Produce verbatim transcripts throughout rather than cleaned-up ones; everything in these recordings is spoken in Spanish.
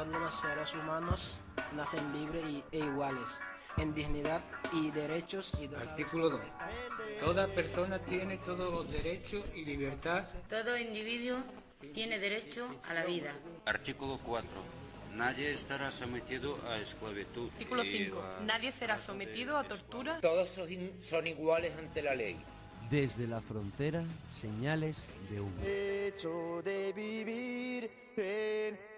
todos los seres humanos nacen libres y, e iguales en dignidad y derechos. Y Artículo dos. Toda persona tiene todos los derechos y libertad. Todo individuo tiene derecho a la vida. Artículo cuatro. Nadie estará sometido a esclavitud. Artículo cinco. A... Nadie será sometido a tortura. Todos son, in- son iguales ante la ley. Desde la frontera, señales de humo. Hecho de vivir en...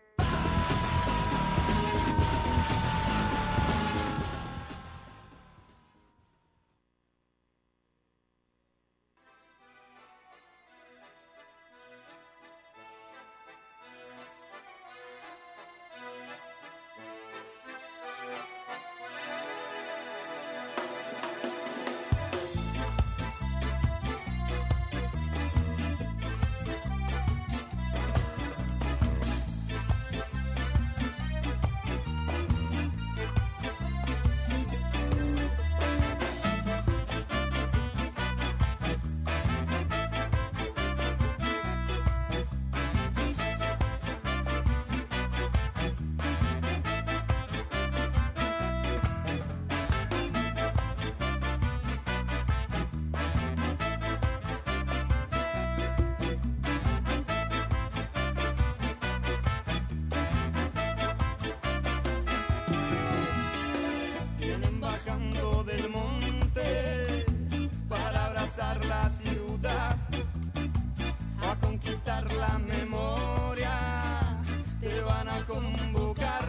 del monte para abrazar la ciudad, a conquistar la memoria, te van a convocar,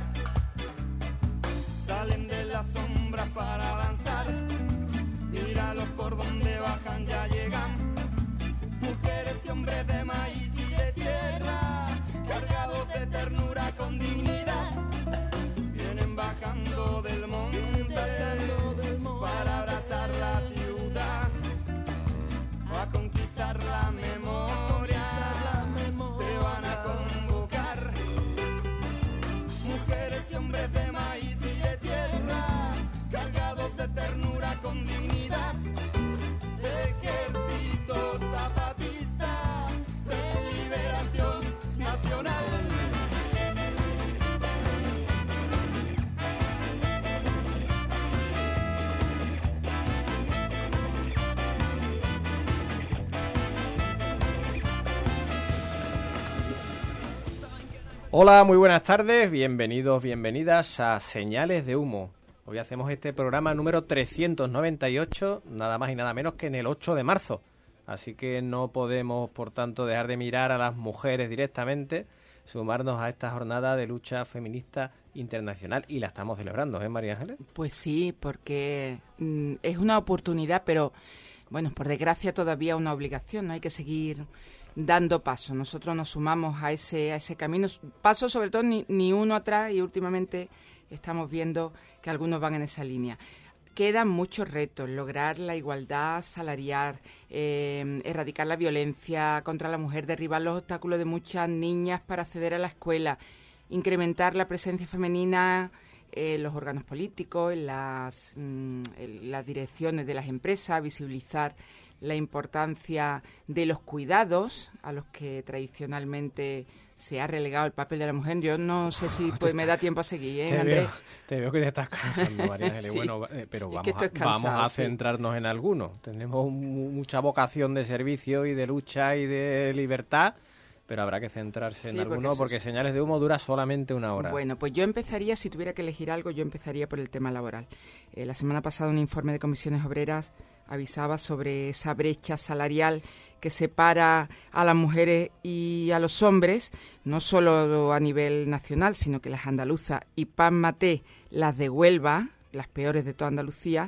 salen de las sombras para avanzar, míralos por donde bajan, ya llegan, mujeres y hombres de maíz y de tierra, cargados de ternura con dignidad, vienen bajando del monte para abrazar la ciudad, a conquistar la memoria, te van a convocar, mujeres y hombres de maíz y de tierra, cargados de ternura con dignidad, ejército zapatista de liberación nacional. Hola, muy buenas tardes, bienvenidos, bienvenidas a Señales de Humo. Hoy hacemos este programa número trescientos noventa y ocho, nada más y nada menos que en el ocho de marzo. Así que no podemos, por tanto, dejar de mirar a las mujeres directamente, sumarnos a esta jornada de lucha feminista internacional, y la estamos celebrando, ¿eh, María Ángeles? Pues sí, porque mm, es una oportunidad, pero, bueno, por desgracia todavía una obligación, ¿no? Hay que seguir dando paso. Nosotros nos sumamos a ese a ese camino, paso sobre todo ni, ni uno atrás, y últimamente estamos viendo que algunos van en esa línea. Quedan muchos retos: lograr la igualdad salarial, eh, erradicar la violencia contra la mujer, derribar los obstáculos de muchas niñas para acceder a la escuela, incrementar la presencia femenina en los órganos políticos, en las, mm, en las direcciones de las empresas, visibilizar la importancia de los cuidados a los que tradicionalmente se ha relegado el papel de la mujer. Yo no sé si pues me da tiempo a seguir, ¿eh, te Andrés? Veo, te veo que te estás cansando, María Ángeles. Sí. Bueno, eh, pero vamos, es que a, cansado, vamos a centrarnos sí. en algunos. Tenemos mucha vocación de servicio y de lucha y de libertad, pero habrá que centrarse en sí, algunos porque, porque Señales de Humo dura solamente una hora. Bueno, pues yo empezaría, si tuviera que elegir algo, yo empezaría por el tema laboral. Eh, la semana pasada un informe de Comisiones Obreras avisaba sobre esa brecha salarial que separa a las mujeres y a los hombres, no solo a nivel nacional, sino que las andaluzas y Pan Maté, las de Huelva, las peores de toda Andalucía,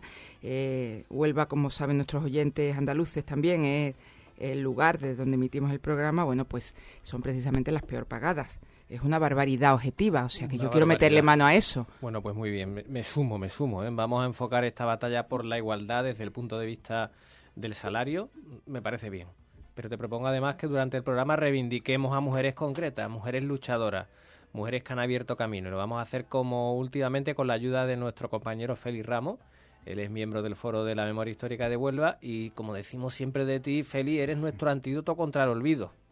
eh, Huelva, como saben nuestros oyentes andaluces también, es el lugar desde donde emitimos el programa, bueno, pues son precisamente las peor pagadas. Es una barbaridad objetiva, o sea que una yo quiero meterle mano a eso. Bueno, pues muy bien, me, me sumo, me sumo. ¿eh? Vamos a enfocar esta batalla por la igualdad desde el punto de vista del salario, me parece bien. Pero te propongo además que durante el programa reivindiquemos a mujeres concretas, mujeres luchadoras, mujeres que han abierto camino. Y lo vamos a hacer como últimamente con la ayuda de nuestro compañero Félix Ramos. Él es miembro del Foro de la Memoria Histórica de Huelva y, como decimos siempre de ti, Félix, eres nuestro antídoto contra el olvido.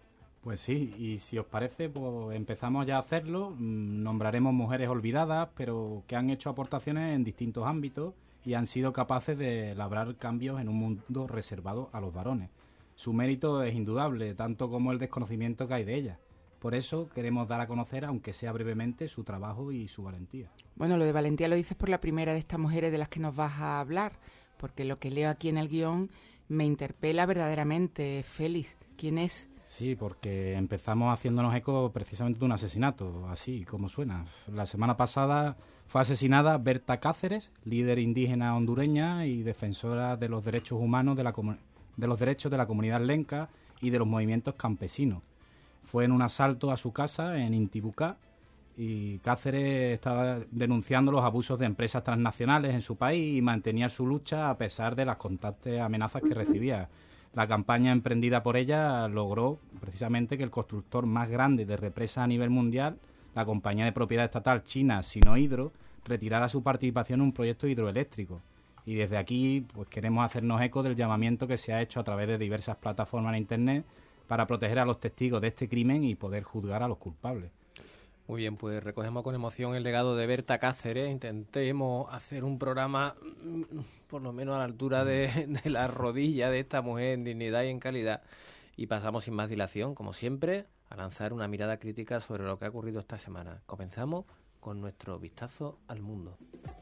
Pues sí, y si os parece, pues empezamos ya a hacerlo. Nombraremos mujeres olvidadas, pero que han hecho aportaciones en distintos ámbitos y han sido capaces de labrar cambios en un mundo reservado a los varones. Su mérito es indudable, tanto como el desconocimiento que hay de ellas. Por eso queremos dar a conocer, aunque sea brevemente, su trabajo y su valentía. Bueno, lo de valentía lo dices por la primera de estas mujeres de las que nos vas a hablar, porque lo que leo aquí en el guión me interpela verdaderamente. Félix, ¿quién es? Sí, porque empezamos haciéndonos eco precisamente de un asesinato, así como suena. La semana pasada fue asesinada Berta Cáceres, líder indígena hondureña y defensora de los derechos humanos de, la comu- de los derechos de la comunidad lenca y de los movimientos campesinos. Fue en un asalto a su casa en Intibucá y Cáceres estaba denunciando los abusos de empresas transnacionales en su país y mantenía su lucha a pesar de las constantes amenazas que recibía. La campaña emprendida por ella logró precisamente que el constructor más grande de represas a nivel mundial, la compañía de propiedad estatal china Sinohydro, retirara su participación en un proyecto hidroeléctrico. Y desde aquí pues queremos hacernos eco del llamamiento que se ha hecho a través de diversas plataformas en Internet para proteger a los testigos de este crimen y poder juzgar a los culpables. Muy bien, pues recogemos con emoción el legado de Berta Cáceres. Intentemos hacer un programa por lo menos a la altura de, de la rodilla de esta mujer en dignidad y en calidad. Y pasamos sin más dilación, como siempre, a lanzar una mirada crítica sobre lo que ha ocurrido esta semana. Comenzamos con nuestro vistazo al mundo.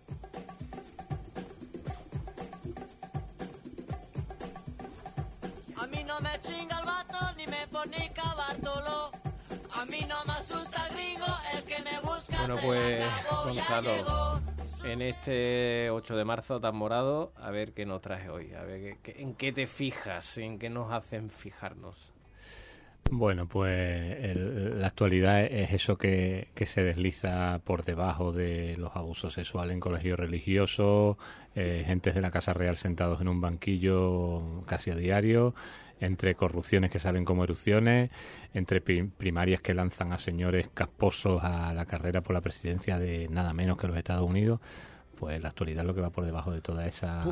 A mí no me chinga el vato ni me pone Bartolo. A mí no me asusta el gringo, el que me busca. Bueno, pues Gonzalo, en este ocho de marzo tan morado, a ver qué nos traes hoy, a ver qué, qué, en qué te fijas, en qué nos hacen fijarnos. Bueno, pues el, la actualidad es eso que, que se desliza por debajo de los abusos sexuales en colegios religiosos, eh, gentes de la Casa Real sentados en un banquillo casi a diario, entre corrupciones que salen como erupciones, entre primarias que lanzan a señores casposos a la carrera por la presidencia de nada menos que los Estados Unidos. Pues la actualidad es lo que va por debajo de toda esa...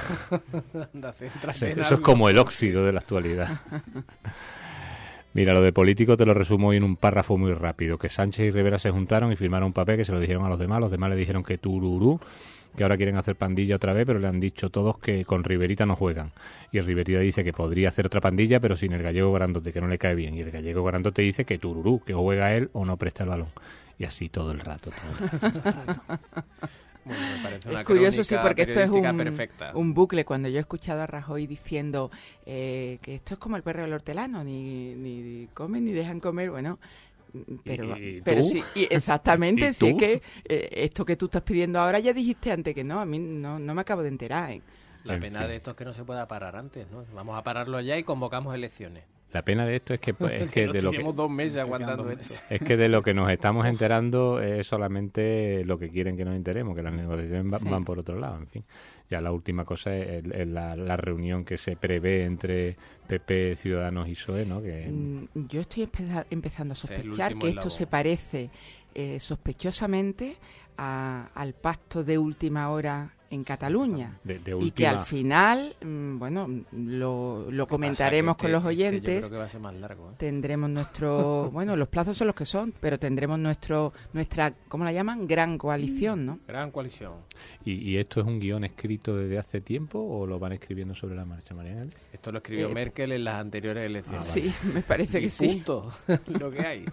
Anda, eso, eso es como el óxido de la actualidad. Mira, lo de político te lo resumo hoy en un párrafo muy rápido, que Sánchez y Rivera se juntaron y firmaron un papel que se lo dijeron a los demás, los demás le dijeron que tururú, que ahora quieren hacer pandilla otra vez, pero le han dicho todos que con Riverita no juegan. Y el Riverita dice que podría hacer otra pandilla, pero sin el gallego grandote, que no le cae bien. Y el gallego grandote dice que tururú, que o juega él o no presta el balón. Y así todo el rato, todo el rato. Todo el rato. Bueno, me parece una es curioso, sí, porque esto es un, perfecta. un bucle. Cuando yo he escuchado a Rajoy diciendo eh, que esto es como el perro del hortelano, ni, ni comen ni dejan comer, bueno... Pero, ¿Y, y pero tú? sí, y exactamente, ¿Y sí, es tú? que eh, esto que tú estás pidiendo ahora ya dijiste antes que no, a mí no, no me acabo de enterar. ¿eh? La En pena fin. de esto es que no se pueda parar antes, ¿no? Vamos a pararlo ya y convocamos elecciones. La pena de esto es que, pues, es que Nos de lo que tenemos dos meses Nos aguantando quedan dos esto. es que de lo que nos estamos enterando es solamente lo que quieren que nos enteremos, que las negociaciones va- Sí. van por otro lado, en fin. Ya la última cosa es, el- es la, la reunión que se prevé entre P P, Ciudadanos y P S O E, ¿no? Que Mm, Yo estoy empeza- empezando a Ese es el sospechar último que esto eslabón. se parece eh, sospechosamente a- al pacto de última hora en Cataluña. de, de Y que al última... final, mm, bueno, lo, lo comentaremos Pasa que con este- los este oyentes. yo creo que va a ser más largo, ¿eh? Tendremos nuestro, bueno, los plazos son los que son, pero tendremos nuestro, nuestra, ¿cómo la llaman? Gran coalición, ¿no? Gran coalición. ¿Y, ¿Y esto es un guión escrito desde hace tiempo o lo van escribiendo sobre la marcha, María? Esto lo escribió Eh, Merkel en las anteriores elecciones. Sí, me parece Y que sí. punto. Lo que hay.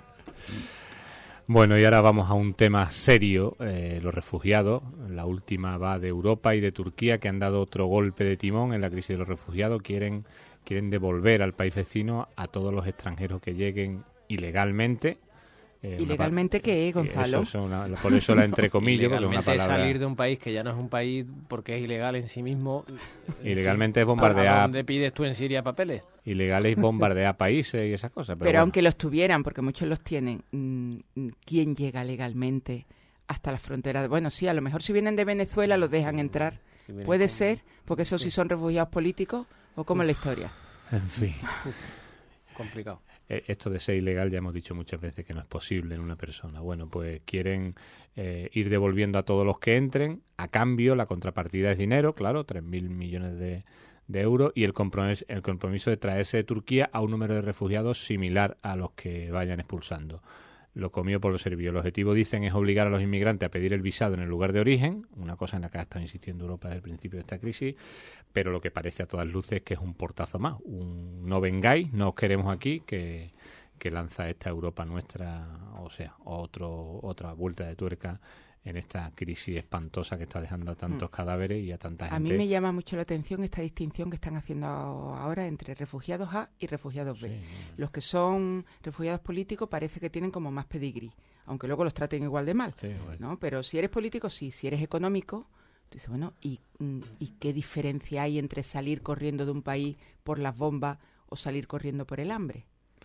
Bueno, y ahora vamos a un tema serio, eh, los refugiados. La última va de Europa y de Turquía, que han dado otro golpe de timón en la crisis de los refugiados. Quieren, quieren devolver al país vecino a todos los extranjeros que lleguen ilegalmente. Eh, una ¿Ilegalmente pa- qué, Gonzalo? Eso es una- por eso la entrecomillo, porque es una Ilegalmente palabra... salir de un país que ya no es un país porque es ilegal en sí mismo. En Ilegalmente fin, es bombardear- ¿a dónde pides tú en Siria papeles? Ilegal es bombardear países y esas cosas. Pero, Pero bueno. aunque los tuvieran, porque muchos los tienen, mm, mm, ¿quién llega legalmente hasta la frontera? Bueno, sí, a lo mejor si vienen de Venezuela los dejan entrar. Si vienen Puede con- ser, porque esos sí son refugiados políticos, o como es la historia. En fin. Complicado. Eh, Esto de ser ilegal ya hemos dicho muchas veces que no es posible en una persona. Bueno, pues quieren eh, ir devolviendo a todos los que entren. A cambio, la contrapartida es dinero, claro, tres mil millones de, de euros y el compromiso, el compromiso de traerse de Turquía a un número de refugiados similar a los que vayan expulsando. Lo comió por lo servido. El objetivo, dicen, es obligar a los inmigrantes a pedir el visado en el lugar de origen, una cosa en la que ha estado insistiendo Europa desde el principio de esta crisis, pero lo que parece a todas luces es que es un portazo más. Un no vengáis, no os queremos aquí, que, que lanza esta Europa nuestra, o sea, otro otra vuelta de tuerca en esta crisis espantosa que está dejando a tantos mm. cadáveres y a tanta gente. A mí me llama mucho la atención esta distinción que están haciendo ahora entre refugiados A y refugiados B. Sí. Los que son refugiados políticos parece que tienen como más pedigrí, aunque luego los traten igual de mal, sí, bueno. ¿no? Pero si eres político, sí. Si eres económico, tú dices, bueno, ¿y, ¿y qué diferencia hay entre salir corriendo de un país por las bombas o salir corriendo por el hambre?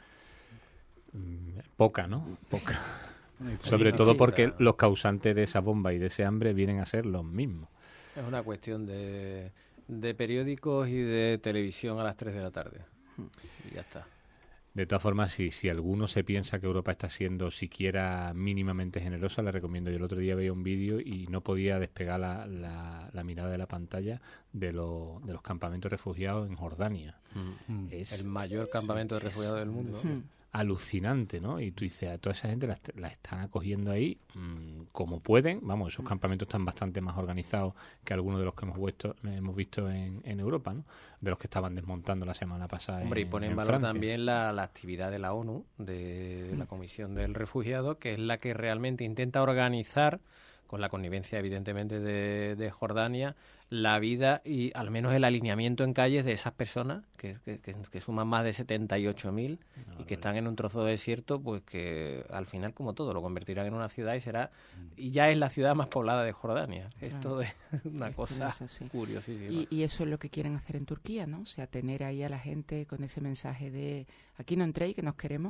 Poca, ¿no? Poca. Sobre todo porque los causantes de esa bomba y de ese hambre vienen a ser los mismos. Es una cuestión de, de periódicos y de televisión a las tres de la tarde. Y ya está. De todas formas, si, si alguno se piensa que Europa está siendo siquiera mínimamente generosa, le recomiendo. Yo el otro día veía un vídeo y no podía despegar la, la, la mirada de la pantalla de, lo, de los campamentos refugiados en Jordania. Mm. Es el mayor campamento sí, de refugiados del mundo. Sí. Alucinante, ¿no? Y tú dices, a toda esa gente la, la están acogiendo ahí mmm, como pueden. Vamos, esos campamentos están bastante más organizados que algunos de los que hemos visto, hemos visto en, en Europa, ¿no? De los que estaban desmontando la semana pasada. Hombre, en, y ponen en valor Francia. también la, la actividad de la ONU, de la Comisión del Refugiado, que es la que realmente intenta organizar, con la connivencia evidentemente de, de Jordania, la vida y al menos el alineamiento en calles de esas personas que, que, que, que suman más de setenta y ocho mil no, y que están en un trozo de desierto, pues que al final, como todo, lo convertirán en una ciudad y será y ya es la ciudad más poblada de Jordania. Claro. Esto es una es cosa curioso, sí. curiosísima. Y, y eso es lo que quieren hacer en Turquía, ¿no? O sea, tener ahí a la gente con ese mensaje de aquí no entréis, que nos queremos.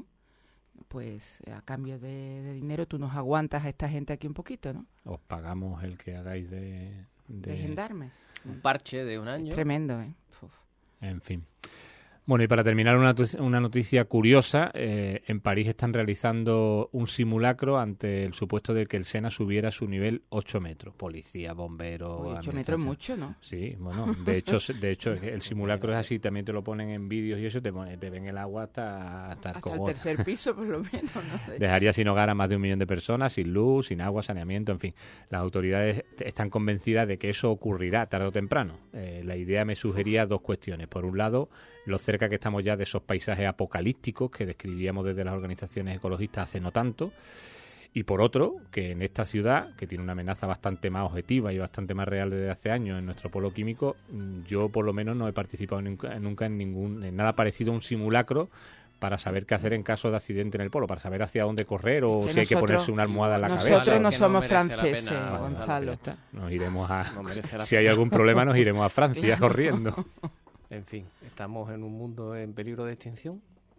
Pues a cambio de, de dinero tú nos aguantas a esta gente aquí un poquito, ¿no? Os pagamos el que hagáis de... De, de gendarme. Un parche de un año. Es tremendo, ¿eh? Uf. En fin. Bueno, y para terminar, una, una noticia curiosa. Eh, en París están realizando un simulacro ante el supuesto de que el Sena subiera a su nivel ocho metros. Policía, bomberos... Uy, ocho metros es mucho, ¿no? Sí, bueno, de hecho, de hecho el simulacro es así, también te lo ponen en vídeos y eso, te, pone, te ven el agua hasta, hasta el hasta cogote. el tercer piso, por lo menos, ¿no? Dejaría sin hogar a más de un millón de personas, sin luz, sin agua, saneamiento, en fin. Las autoridades están convencidas de que eso ocurrirá tarde o temprano. Eh, la idea me sugería dos cuestiones. Por un lado, lo cerca que estamos ya de esos paisajes apocalípticos que describíamos desde las organizaciones ecologistas hace no tanto, y por otro, que en esta ciudad, que tiene una amenaza bastante más objetiva y bastante más real desde hace años en nuestro polo químico, yo por lo menos no he participado nunca, nunca en ningún en nada parecido a un simulacro para saber qué hacer en caso de accidente en el polo, para saber hacia dónde correr o que si nosotros, hay que ponerse una almohada en la nosotros cabeza. Nosotros no somos no franceses, pena, Gonzalo. Nos iremos a... No si hay algún problema nos iremos a Francia claro. corriendo. En fin, ¿estamos en un mundo en peligro de extinción?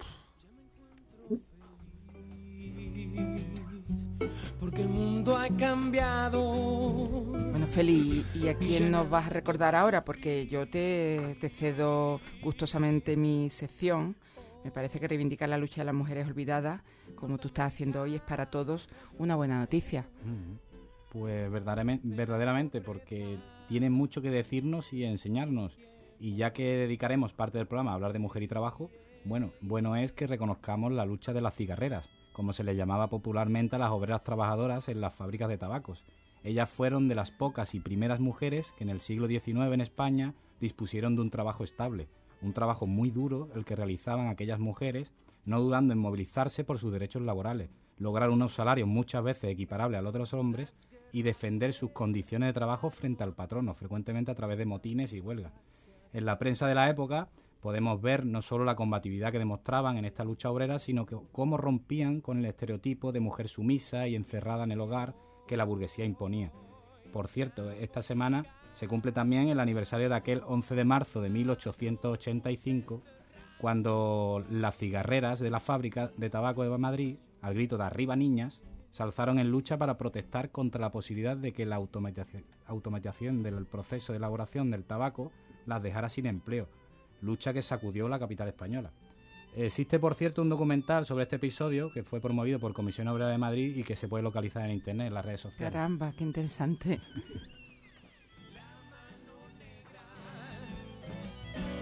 Porque el mundo ha cambiado. Bueno, Feli, ¿y a quién nos vas a recordar ahora? Porque yo te, te cedo gustosamente mi sección. Me parece que reivindicar la lucha de las mujeres olvidadas, como tú estás haciendo hoy, es para todos una buena noticia. Pues verdaderamente, verdaderamente porque tienen mucho que decirnos y enseñarnos. Y ya que dedicaremos parte del programa a hablar de mujer y trabajo, bueno, bueno es que reconozcamos la lucha de las cigarreras, como se les llamaba popularmente a las obreras trabajadoras en las fábricas de tabacos. Ellas fueron de las pocas y primeras mujeres que en el siglo diecinueve en España dispusieron de un trabajo estable, un trabajo muy duro el que realizaban aquellas mujeres, no dudando en movilizarse por sus derechos laborales, lograr unos salarios muchas veces equiparables a los de los hombres y defender sus condiciones de trabajo frente al patrono, frecuentemente a través de motines y huelgas. En la prensa de la época podemos ver no solo la combatividad que demostraban en esta lucha obrera, sino que cómo rompían con el estereotipo de mujer sumisa y encerrada en el hogar que la burguesía imponía. Por cierto, esta semana se cumple también el aniversario de aquel once de marzo de mil ochocientos ochenta y cinco, cuando las cigarreras de la fábrica de tabaco de Madrid, al grito de «Arriba niñas», se alzaron en lucha para protestar contra la posibilidad de que la automatización, automatización del proceso de elaboración del tabaco las dejara sin empleo, lucha que sacudió la capital española. Existe, por cierto, un documental sobre este episodio que fue promovido por Comisión Obrera de Madrid y que se puede localizar en internet, en las redes sociales. Caramba, qué interesante.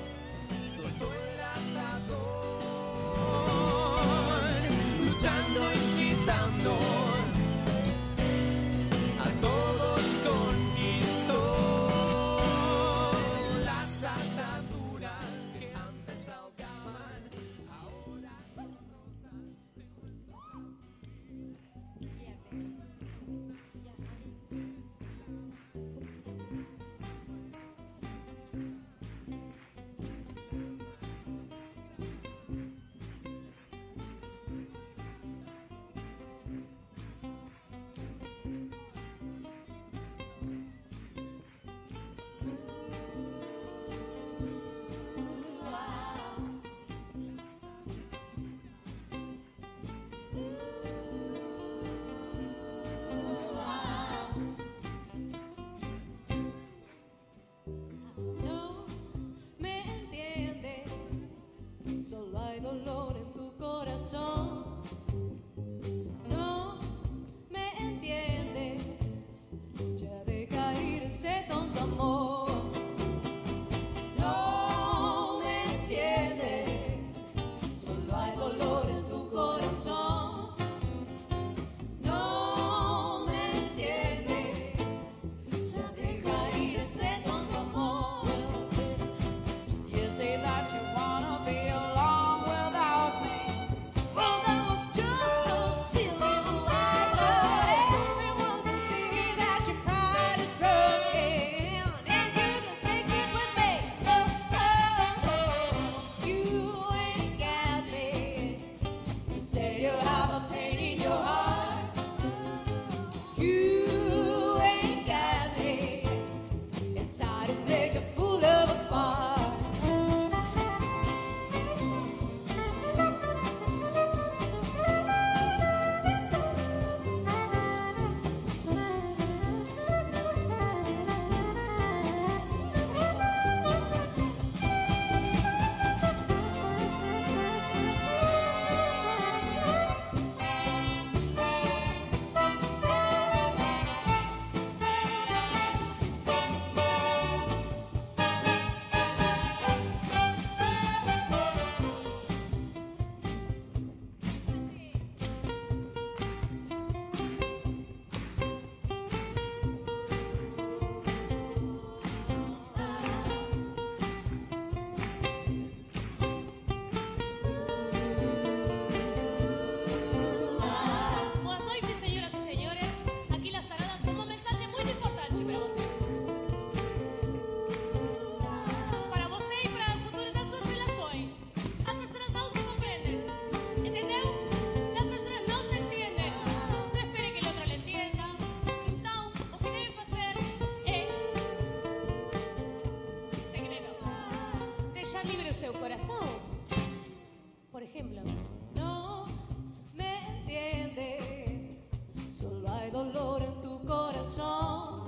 No me entiendes, solo hay dolor en tu corazón.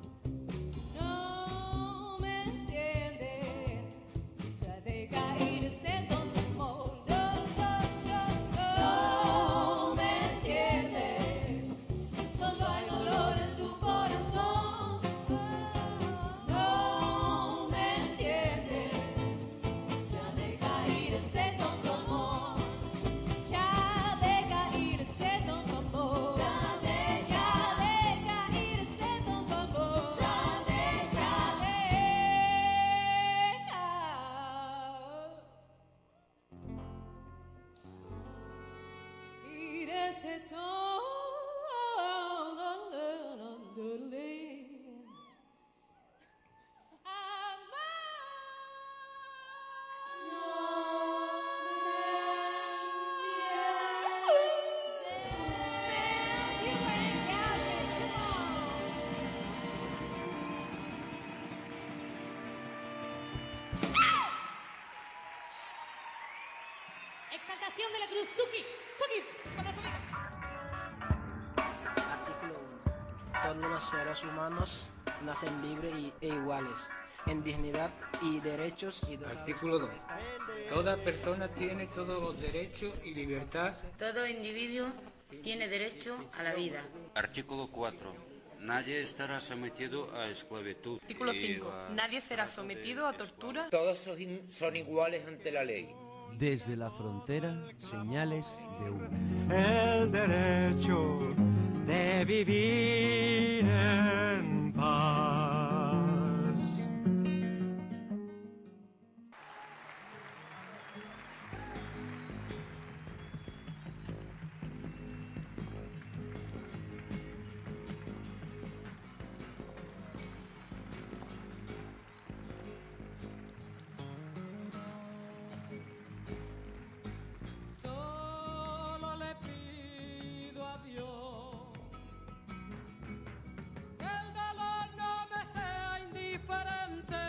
No me entiendes, ya deja ir ese tonto amor. No, no, no, no, no me entiendes, solo hay dolor en tu corazón. No me entiendes, ya deja ir ese tonto amor. Ya deja ir ese tonto amor. Ya deja, deja ir ese tonto amor. Ya deja, deja ir ese tonto amor. Exaltación de la cruz, Suki, Suki, para tu vida. Artículo uno. Todos los seres humanos nacen libres y, e iguales en dignidad y derechos. Y Artículo dos. Toda persona tiene todos los derechos y libertad. Todo individuo tiene derecho a la vida. Artículo cuatro. Nadie estará sometido a esclavitud. Artículo y cinco. a- Nadie será sometido a tortura. Todos son, in- son iguales ante la ley. Desde la frontera, señales de humo. El derecho de vivir en paz. Solo le pido a Dios que el dolor no me sea indiferente,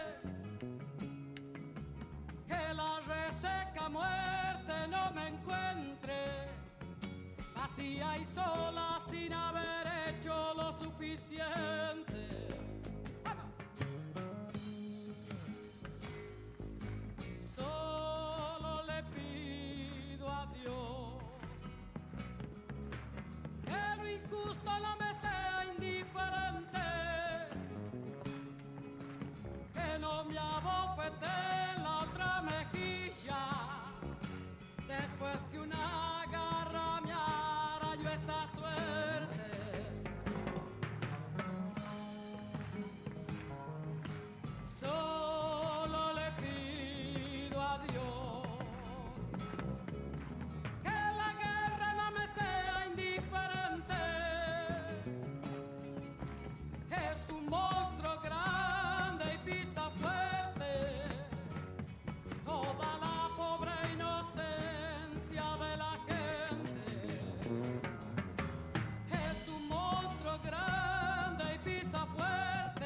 que la reseca muerte no me encuentre vacía y sola sin haber hecho lo suficiente. Solo le pido a Dios que lo injusto no me sea indiferente, que no me abofete en la otra mejilla, después que una garra me arañó esta suerte. Solo le pido a Dios que la guerra no me sea indiferente. Es un monstruo grande y pisa fuerte toda la pobre inocencia de la gente. Es un monstruo grande y pisa fuerte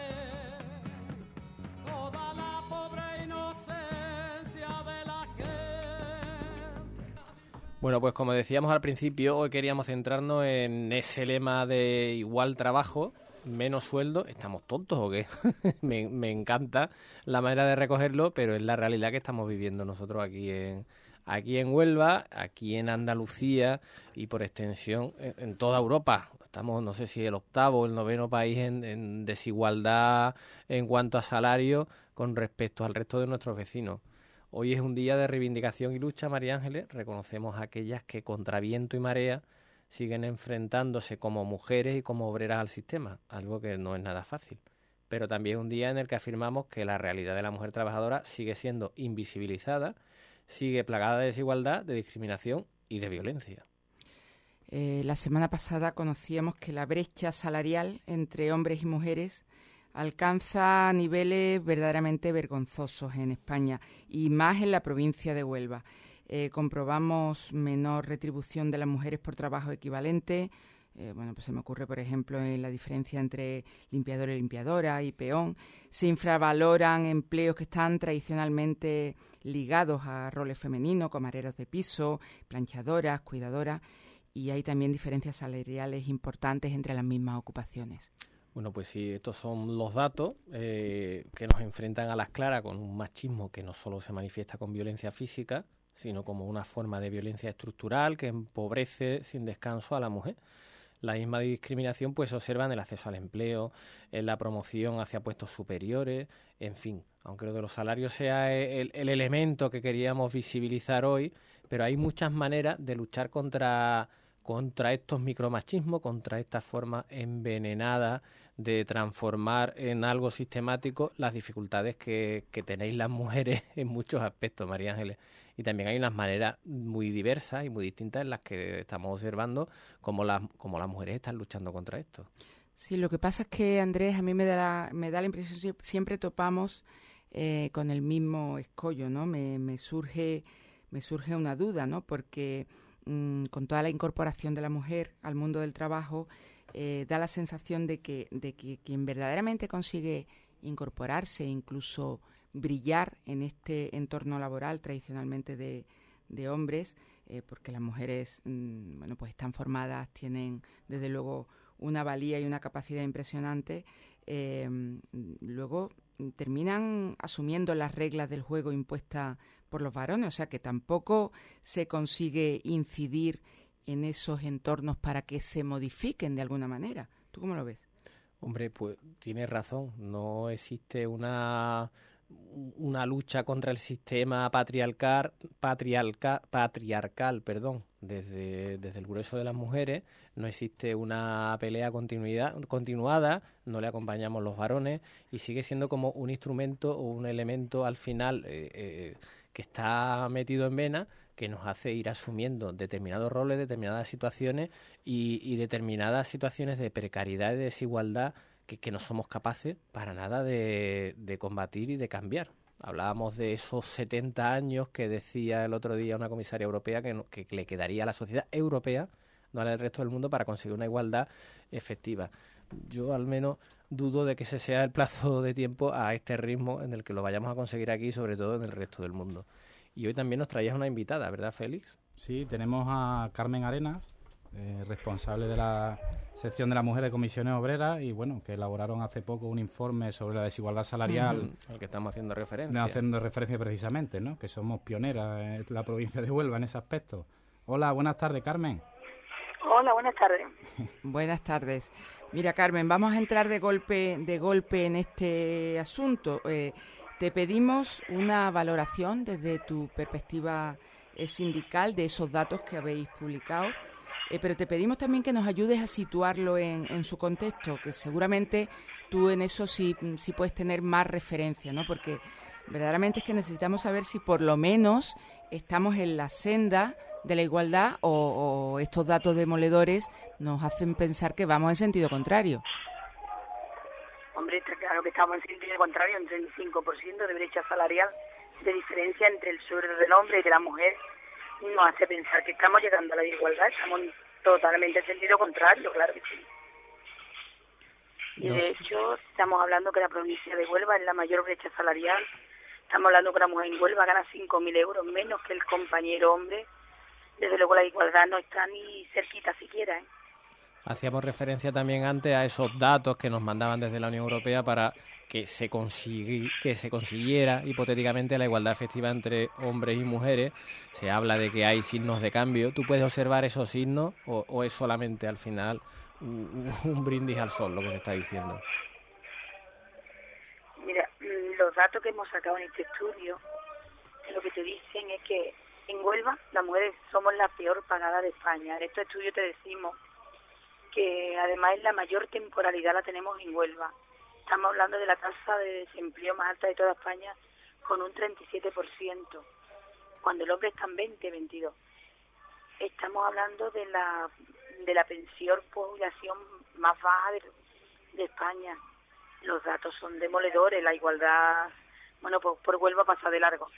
toda la pobre inocencia de la gente. Bueno, pues como decíamos al principio, hoy queríamos centrarnos en ese lema de igual trabajo, menos sueldo. ¿Estamos tontos o qué? me, me encanta la manera de recogerlo, pero es la realidad que estamos viviendo nosotros aquí en, aquí en Huelva, aquí en Andalucía y por extensión en, en toda Europa. Estamos, no sé si el octavo o el noveno país en, en desigualdad en cuanto a salario con respecto al resto de nuestros vecinos. Hoy es un día de reivindicación y lucha, María Ángeles. Reconocemos a aquellas que contra viento y marea siguen enfrentándose como mujeres y como obreras al sistema, algo que no es nada fácil. Pero también es un día en el que afirmamos que la realidad de la mujer trabajadora sigue siendo invisibilizada, sigue plagada de desigualdad, de discriminación y de violencia. Eh, la semana pasada conocíamos que la brecha salarial entre hombres y mujeres alcanza niveles verdaderamente vergonzosos en España y más en la provincia de Huelva. Eh, comprobamos menor retribución de las mujeres por trabajo equivalente, Eh, bueno, pues se me ocurre, por ejemplo, en la diferencia entre limpiador y limpiadora y peón. Se infravaloran empleos que están tradicionalmente ligados a roles femeninos, camareros de piso, planchadoras, cuidadoras, y hay también diferencias salariales importantes entre las mismas ocupaciones. Bueno, pues sí, estos son los datos eh, que nos enfrentan a las claras con un machismo que no solo se manifiesta con violencia física, sino como una forma de violencia estructural que empobrece sin descanso a la mujer. La misma discriminación pues se observa en el acceso al empleo, en la promoción hacia puestos superiores, en fin. Aunque lo de los salarios sea el, el elemento que queríamos visibilizar hoy, pero hay muchas maneras de luchar contra, contra estos micromachismos, contra esta forma envenenada de transformar en algo sistemático las dificultades que, que tenéis las mujeres en muchos aspectos, María Ángeles. Y también hay unas maneras muy diversas y muy distintas en las que estamos observando cómo las, cómo las mujeres están luchando contra esto. Sí, lo que pasa es que, Andrés, a mí me da la, me da la impresión que siempre topamos eh, con el mismo escollo, ¿no? Me, me surge me surge una duda, ¿no? Porque mmm, con toda la incorporación de la mujer al mundo del trabajo, eh, da la sensación de que, de que quien verdaderamente consigue incorporarse, incluso brillar en este entorno laboral tradicionalmente de, de hombres, eh, porque las mujeres mmm, bueno, pues están formadas, tienen desde luego una valía y una capacidad impresionante, eh, luego terminan asumiendo las reglas del juego impuestas por los varones, o sea que tampoco se consigue incidir en esos entornos para que se modifiquen de alguna manera. ¿Tú cómo lo ves? Hombre, pues tienes razón, no existe una... una lucha contra el sistema patriarcal, patriarcal, patriarcal perdón, desde, desde el grueso de las mujeres. No existe una pelea continuidad, continuada, no le acompañamos los varones y sigue siendo como un instrumento o un elemento al final eh, eh, que está metido en vena, que nos hace ir asumiendo determinados roles, determinadas situaciones y, y determinadas situaciones de precariedad y de desigualdad Que, que no somos capaces para nada de, de combatir y de cambiar. Hablábamos de esos setenta años que decía el otro día una comisaria europea que, no, que le quedaría a la sociedad europea, no al resto del mundo, para conseguir una igualdad efectiva. Yo al menos dudo de que ese sea el plazo de tiempo a este ritmo en el que lo vayamos a conseguir aquí, sobre todo en el resto del mundo. Y hoy también nos traías una invitada, ¿verdad, Félix? Sí, tenemos a Carmen Arenas, Eh, responsable de la sección de la mujer de Comisiones Obreras y bueno, que elaboraron hace poco un informe sobre la desigualdad salarial, uh-huh, al que estamos haciendo referencia. Haciendo referencia precisamente, ¿no? Que somos pioneras en la provincia de Huelva en ese aspecto. Hola, buenas tardes, Carmen. Hola, buenas tardes. Buenas tardes. Mira, Carmen, vamos a entrar de golpe, de golpe en este asunto. Eh, te pedimos una valoración desde tu perspectiva eh, sindical de esos datos que habéis publicado. Eh, pero te pedimos también que nos ayudes a situarlo en, en su contexto, que seguramente tú en eso sí, sí puedes tener más referencia, ¿no? Porque verdaderamente es que necesitamos saber si por lo menos estamos en la senda de la igualdad o, o estos datos demoledores nos hacen pensar que vamos en sentido contrario. Hombre, está claro que estamos en sentido contrario, un treinta y cinco por ciento de brecha salarial, de diferencia entre el sueldo del hombre y de la mujer. Nos hace pensar que estamos llegando a la igualdad, estamos totalmente en sentido contrario, claro que sí. Y de hecho, estamos hablando que la provincia de Huelva es la mayor brecha salarial, estamos hablando que la mujer en Huelva gana cinco mil euros menos que el compañero hombre, desde luego la igualdad no está ni cerquita siquiera, ¿eh? Hacíamos referencia también antes a esos datos que nos mandaban desde la Unión Europea para que se consigui, que se consiguiera hipotéticamente la igualdad efectiva entre hombres y mujeres. Se habla de que hay signos de cambio. ¿Tú puedes observar esos signos o, o es solamente al final un, un brindis al sol lo que se está diciendo? Mira, los datos que hemos sacado en este estudio, lo que te dicen es que en Huelva las mujeres somos la peor pagada de España. En este estudio te decimos que además la mayor temporalidad la tenemos en Huelva. Estamos hablando de la tasa de desempleo más alta de toda España, con un treinta y siete por ciento, cuando el hombre está en veinte, veintidós. Estamos hablando de la de la pensión por jubilación más baja de, de España. Los datos son demoledores, la igualdad, bueno, por, por Huelva pasa de largo.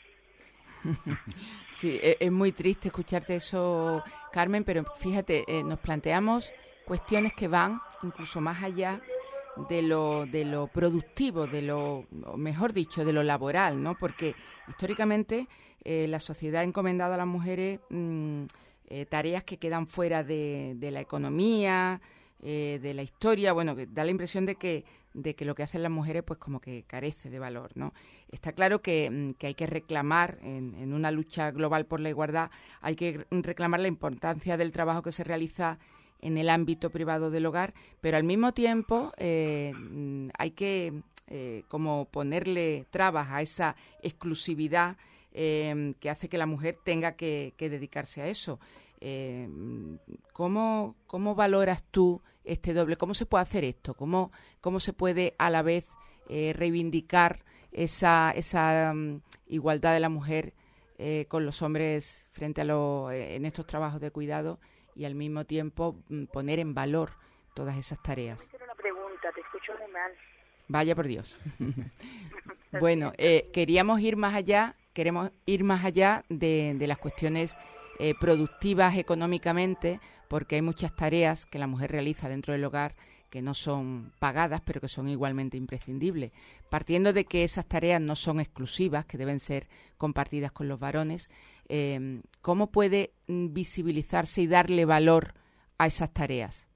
Sí, es, es muy triste escucharte eso, Carmen, pero fíjate, eh, nos planteamos cuestiones que van incluso más allá de lo, de lo productivo, de lo, o mejor dicho, de lo laboral, ¿no? Porque históricamente eh, la sociedad ha encomendado a las mujeres mmm, eh, tareas que quedan fuera de, de la economía, eh, de la historia. Bueno, que da la impresión de que de que lo que hacen las mujeres pues como que carece de valor, ¿no? Está claro que, que hay que reclamar en, en una lucha global por la igualdad, hay que reclamar la importancia del trabajo que se realiza en el ámbito privado del hogar, pero al mismo tiempo eh, hay que eh, como ponerle trabas a esa exclusividad eh, que hace que la mujer tenga que, que dedicarse a eso. Eh, ¿cómo, ¿Cómo valoras tú este doble? ¿Cómo se puede hacer esto? ¿Cómo, cómo se puede a la vez eh, reivindicar esa, esa um, igualdad de la mujer eh, con los hombres frente a los eh, en estos trabajos de cuidado y al mismo tiempo mm, poner en valor todas esas tareas? Quiero una pregunta, te escucho muy mal. Vaya por Dios. Bueno, eh, queríamos ir más allá, queremos ir más allá de, de las cuestiones Eh, productivas económicamente, porque hay muchas tareas que la mujer realiza dentro del hogar que no son pagadas, pero que son igualmente imprescindibles. Partiendo de que esas tareas no son exclusivas, que deben ser compartidas con los varones, eh, ¿cómo puede mm, visibilizarse y darle valor a esas tareas?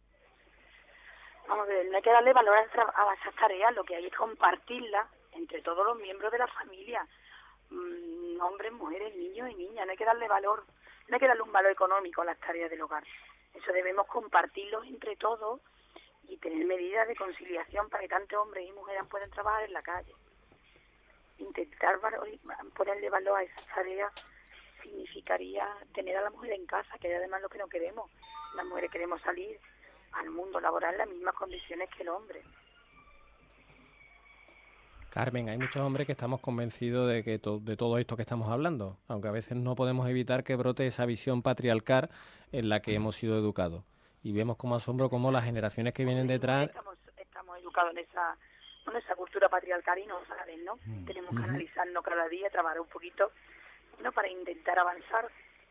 Vamos a ver, no hay que darle valor a, esa, a esas tareas, lo que hay es compartirlas entre todos los miembros de la familia. Hombres, mujeres, niños y niñas, no hay que darle valor, no hay que darle un valor económico a las tareas del hogar. Eso debemos compartirlos entre todos y tener medidas de conciliación para que tanto hombres y mujeres puedan trabajar en la calle. Intentar ponerle valor a esas tareas significaría tener a la mujer en casa, que es además lo que no queremos. Las mujeres queremos salir al mundo laboral en las mismas condiciones que el hombre. Carmen, hay muchos hombres que estamos convencidos de que to- de todo esto que estamos hablando, aunque a veces no podemos evitar que brote esa visión patriarcal en la que hemos sido educados. Y vemos como asombro cómo las generaciones que vienen detrás... Estamos, estamos educados en esa, en esa cultura patriarcal y no saben, ¿no? Mm. Tenemos que Ujú. analizarnos cada día, trabajar un poquito, ¿no? Para intentar avanzar.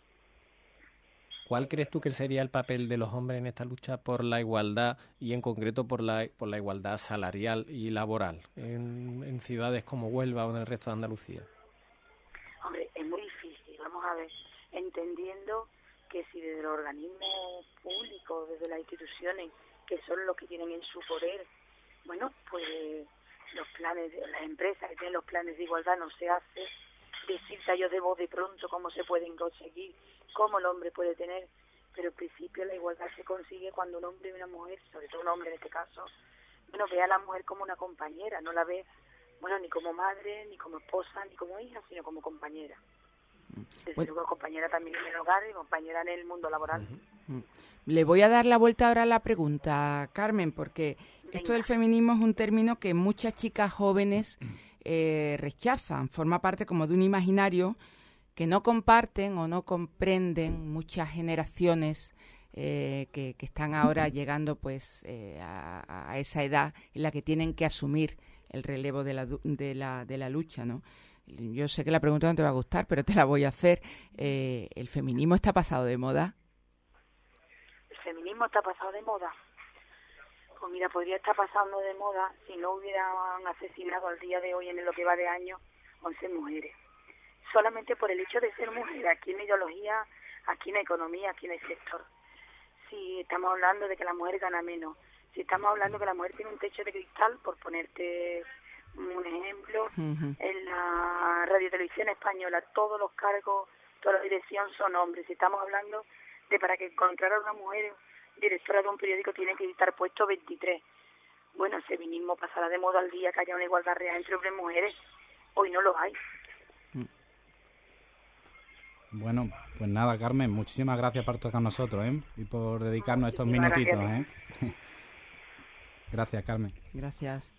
¿Cuál crees tú que sería el papel de los hombres en esta lucha por la igualdad y en concreto por la por la igualdad salarial y laboral en, en ciudades como Huelva o en el resto de Andalucía? Hombre, es muy difícil, vamos a ver, entendiendo que si desde los organismos públicos, desde las instituciones, que son los que tienen en su poder, bueno, pues los planes, de las empresas que tienen los planes de igualdad no se hace, decirte a ellos de voz de pronto cómo se pueden conseguir, cómo el hombre puede tener, pero en principio la igualdad se consigue cuando un hombre y una mujer, sobre todo un hombre en este caso, bueno, ve a la mujer como una compañera, no la ve, bueno, ni como madre, ni como esposa, ni como hija, sino como compañera. Desde Bueno. luego compañera también en el hogar y compañera en el mundo laboral. Le voy a dar la vuelta ahora a la pregunta, Carmen, porque esto del feminismo es un término que muchas chicas jóvenes eh, rechazan, forma parte como de un imaginario que no comparten o no comprenden muchas generaciones eh, que, que están ahora llegando pues eh, a, a esa edad en la que tienen que asumir el relevo de la, du- de la, de la lucha, ¿no? Yo sé que la pregunta no te va a gustar, pero te la voy a hacer. Eh, ¿El feminismo está pasado de moda? El feminismo está pasado de moda. Pues mira, podría estar pasando de moda si no hubieran asesinado al día de hoy, en lo que va de año, once mujeres. Solamente por el hecho de ser mujer, aquí en ideología, aquí en economía, aquí en el sector. Si estamos hablando de que la mujer gana menos, si estamos hablando de que la mujer tiene un techo de cristal, por ponerte un ejemplo, Ujú. en la radiotelevisión española todos los cargos, toda la dirección son hombres. Si estamos hablando de para que encontrar a una mujer directora de un periódico tiene que estar puesto veintitrés. Bueno, el feminismo pasará de moda al día que haya una igualdad real entre hombres y mujeres. Hoy no lo hay. Bueno, pues nada, Carmen, muchísimas gracias por estar con nosotros, ¿eh? Y por dedicarnos estos Muchísimas minutitos, gracias. ¿eh? Gracias, Carmen. Gracias.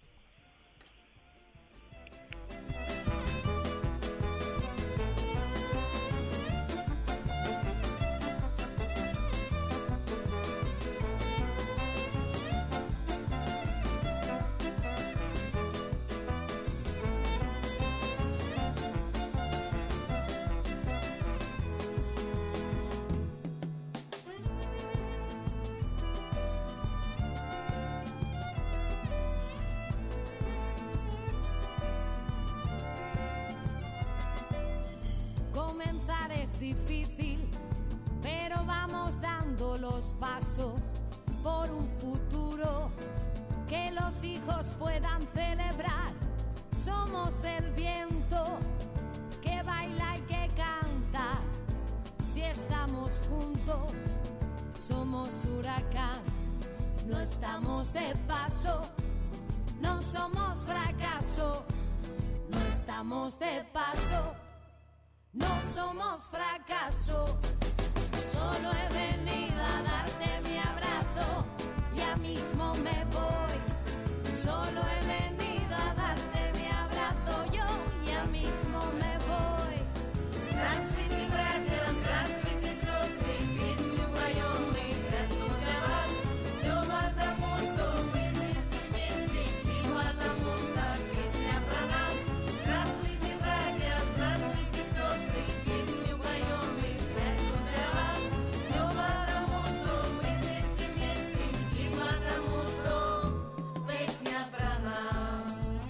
difícil, pero vamos dando los pasos por un futuro que los hijos puedan celebrar. Somos el viento que baila y que canta. Si estamos juntos, somos huracán. No estamos de paso, no somos fracaso. No estamos de paso, no somos fracaso. Solo he venido a darte mi abrazo, ya mismo me voy. Solo he venido a darte mi abrazo, yo ya mismo me voy. Здравствуйте, братья, здравствуйте, сестры, песню поем мы, как только вас. Все потому, что мы здесь вместе, и потому, что песня про нас. Здравствуйте, братья, здравствуйте, сестры, песню поем мы, как только вас. Все потому, что мы здесь вместе, и потому, что песня про нас.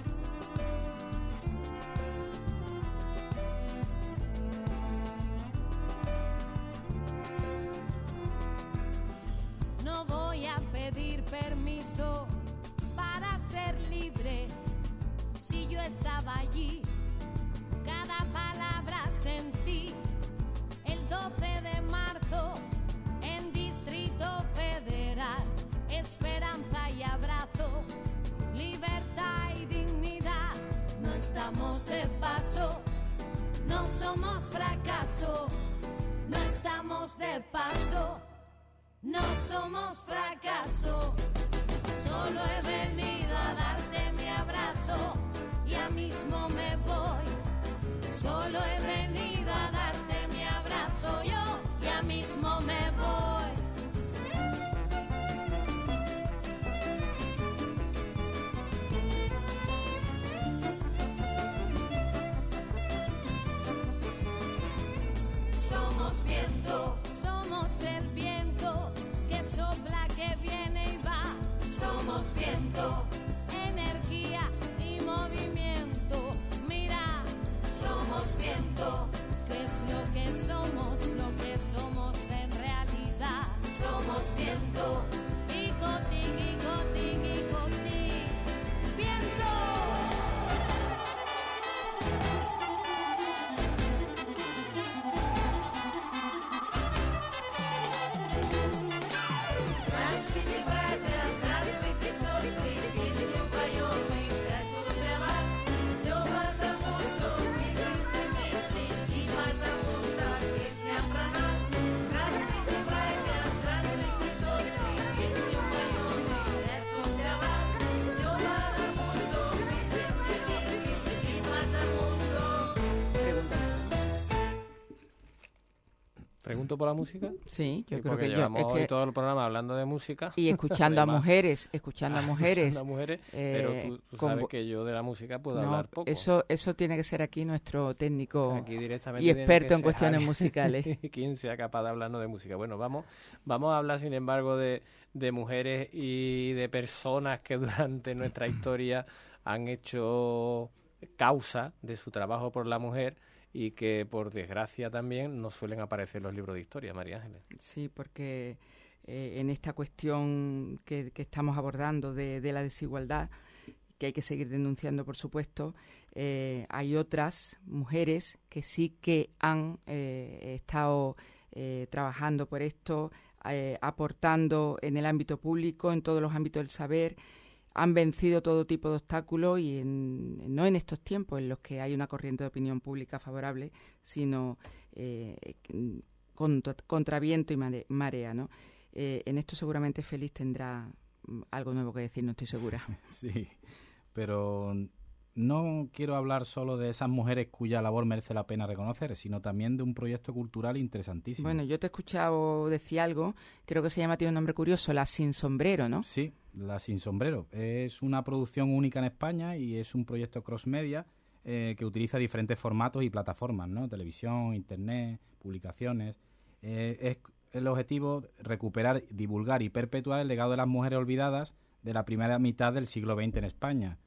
No voy a pedir permiso para ser libre. Si yo estaba allí, cada palabra sentí. El doce de marzo, en Distrito Federal, esperanza y abrazo, libertad y dignidad. No estamos de paso, no somos fracaso. No estamos de paso, no somos fracaso. Solo he venido a darte mi abrazo, ya mismo me voy. Solo he venido a darte mi abrazo, yo ya mismo me voy. Somos viento, somos el viento que sopla, que viene y va. Somos viento, energía y movimiento. Mira, somos viento, que es lo que somos, lo que somos en realidad. Somos viento, y cotín, y cotín, y cotín. Viento. Здравствуйте, братья, здравствуйте, сестры, песню поем мы, это для вас. Все потому, что мы здесь вместе, и потому, что песня про нас. Здравствуйте, братья, здравствуйте, сестры, песню поем мы, это для вас. Все потому, что мы здесь вместе, и потому, что... ¿Pregunto por la música? Sí, yo Sí, creo porque que yo- llevamos es hoy que- todo el programa hablando de música. Y escuchando a Además- mujeres, escuchando a Ah, mujeres. escuchando a mujeres, eh, pero tú, tú con sabes vo- que yo de la música puedo No, hablar poco. Eso, eso tiene que ser aquí nuestro técnico Aquí directamente y tiene experto que en ser cuestiones alguien- musicales. quien sea capaz de hablarnos de música. Bueno, vamos, vamos a hablar, sin embargo, de, de mujeres y de personas que durante nuestra historia han hecho causa de su trabajo por la mujer y que, por desgracia, también no suelen aparecer en los libros de historia, María Ángeles. Sí, porque eh, en esta cuestión que, que estamos abordando de, de la desigualdad, que hay que seguir denunciando, por supuesto, eh, hay otras mujeres que sí que han eh, estado eh, trabajando por esto, eh, aportando en el ámbito público, en todos los ámbitos del saber, han vencido todo tipo de obstáculos y en, no en estos tiempos en los que hay una corriente de opinión pública favorable, sino eh, contra, contra viento y mare- marea, ¿no? Eh, en esto seguramente Félix tendrá mm, algo nuevo que decir, no estoy segura. Sí, pero no quiero hablar solo de esas mujeres cuya labor merece la pena reconocer, sino también de un proyecto cultural interesantísimo. Bueno, yo te he escuchado decir algo, creo que se llama, tiene un nombre curioso, La Sin Sombrero, ¿no? Sí, La Sin Sombrero. Es una producción única en España y es un proyecto cross-media eh, que utiliza diferentes formatos y plataformas, ¿no? Televisión, internet, publicaciones. Eh, es el objetivo recuperar, divulgar y perpetuar el legado de las mujeres olvidadas de la primera mitad del siglo veinte en España.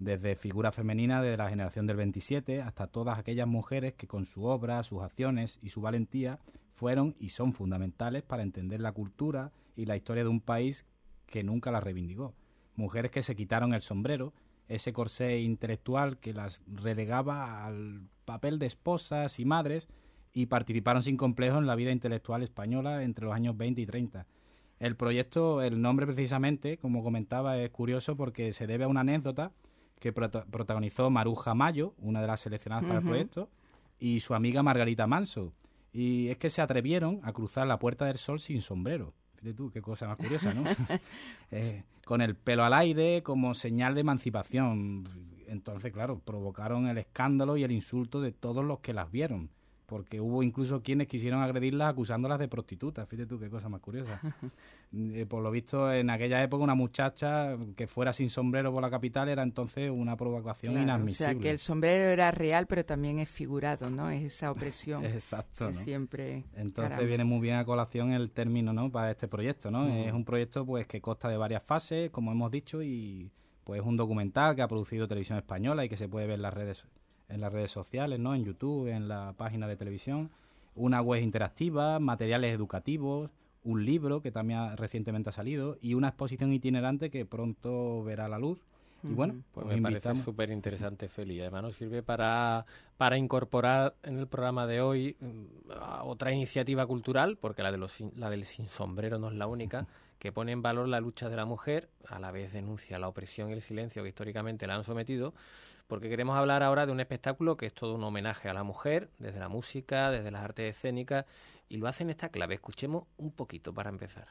desde figuras femeninas de la generación del veintisiete hasta todas aquellas mujeres que con su obra, sus acciones y su valentía fueron y son fundamentales para entender la cultura y la historia de un país que nunca la reivindicó. Mujeres que se quitaron el sombrero, ese corsé intelectual que las relegaba al papel de esposas y madres, y participaron sin complejo en la vida intelectual española entre los años veinte y treinta. El proyecto, el nombre precisamente, como comentaba, es curioso porque se debe a una anécdota que prota- protagonizó Maruja Mayo, una de las seleccionadas para el Ujú. proyecto, y su amiga Margarita Manso. Y es que se atrevieron a cruzar la Puerta del Sol sin sombrero. Fíjate tú, qué cosa más curiosa, ¿no? Eh, con el pelo al aire como señal de emancipación. Entonces, claro, provocaron el escándalo y el insulto de todos los que las vieron, porque hubo incluso quienes quisieron agredirlas acusándolas de prostitutas. Fíjate tú, qué cosa más curiosa. Eh, por lo visto, en aquella época, una muchacha que fuera sin sombrero por la capital era entonces una provocación Claro, inadmisible. o sea, que el sombrero era real, pero también es figurado, ¿no? Es esa opresión. Exacto, que ¿no? siempre... Entonces caramba. viene muy bien a colación el término, ¿no?, para este proyecto, ¿no? Ujú. Es un proyecto pues que consta de varias fases, como hemos dicho, y pues es un documental que ha producido Televisión Española y que se puede ver en las redes en las redes sociales, ¿no?, en YouTube, en la página de televisión, una web interactiva, materiales educativos, un libro que también ha- recientemente ha salido y una exposición itinerante que pronto verá la luz. Y bueno, Pues os me parece invitamos. súper interesante, Feli. Además nos sirve para, para incorporar en el programa de hoy mm, a otra iniciativa cultural, porque la, de los, sin- la del sin sombrero no es la única, que pone en valor la lucha de la mujer, a la vez denuncia la opresión y el silencio que históricamente la han sometido, porque queremos hablar ahora de un espectáculo que es todo un homenaje a la mujer, desde la música, desde las artes escénicas, y lo hace en esta clave. Escuchemos un poquito para empezar.